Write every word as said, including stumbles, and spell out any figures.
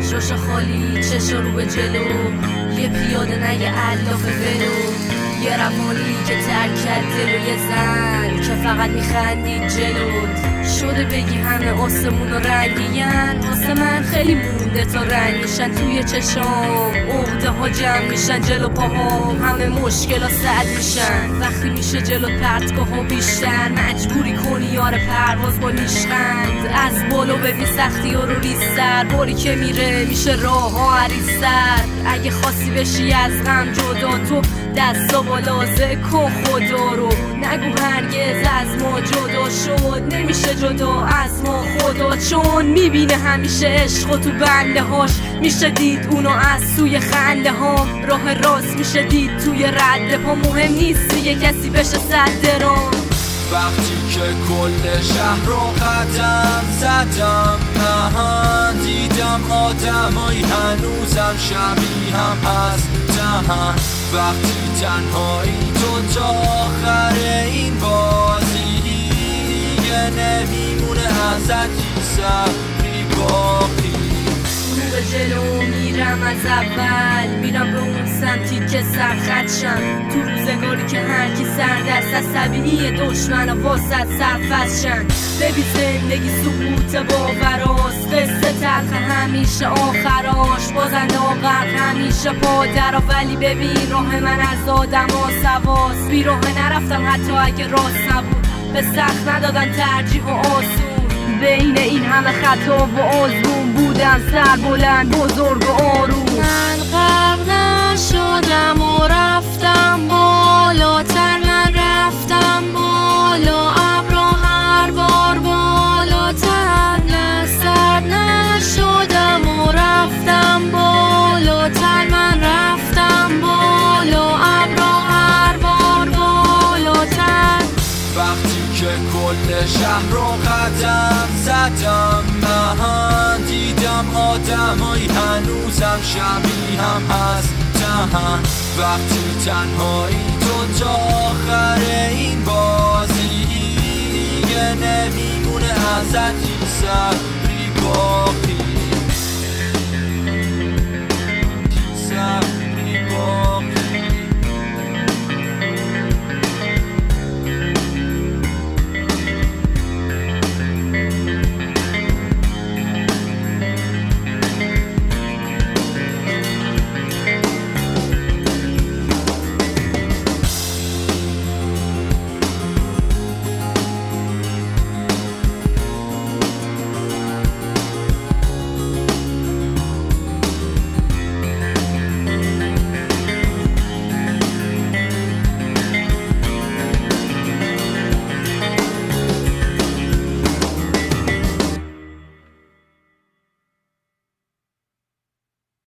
جوش خالی چش رو به جلو، یه پیاده نه یه علاف ولو، یه روانی که ترک کرد دل و یه زن که فقط میخندید جلوت. شده بگی همه آسمون و رنگین، واسه من خیلی مونده تا رنگ میشن توی چشام، عقده ها جمع میشن جلو پاهام، همه مشکل ها سد میشن وقتی میشه جلو پرتگاه ها بیشتر، مجبوری کنی یار پرواز با نیشخند، از بالا ببین سختی ها رو ریستر، باری که میره میشه راه ها عریض‌تر. اگه خواستی بشی از غم جدا، تو دستا بالازه کن خدا رو، نگو هرگز از ما جدا شد، نمیشه جدا از ما خدا، چون میبینه همیشه عشق و تو بنده هاش، میشه دید اونو از سوی خنده ها، راه راست میشه دید توی رد پا، مهم نیست یه کسی بشه صد راه. وقتی که کل شهر رو قدم زدم، من دیدم آدمایی هنوزم شبیه هم هستن، وقتی تنهایی تو تا آخر این بازی دیگه نمیمونه ازت چیزی باقی. رو به جلو میرم از اول، میرم به اون سمتی که سرخط شم، تو روزگاری که هرکی سردست از طبیعی دشمن و واسط سرفست شن. ببین زندگی سکوت باوراست، قصه تلخ همیشه آخراش، بازنده آقر همیشه پادرا، ولی ببین راه من از آدم ها سواست، بی راه نرفتم حتی اگه راست نبود، به سخت ندادن ترجیح و آسون، بین این همه خطا و آزمون بودم سر بلند بزرگ و آروم. من غرق نشدم و رفتم بالاتر، من رفتم بالا ابرا هر بار بالاتر، نه سر نشدم و رفتم بالاتر، من رفتم بالا ابرا هر بار بالاتر. وقتی که کل شهر رو قدم زدم، من دیدم آدمایی هنوزم شبیه هم هستن، وقتی تنهایی تو تا آخر این بازی دیگه نمیمونه ازت چیزی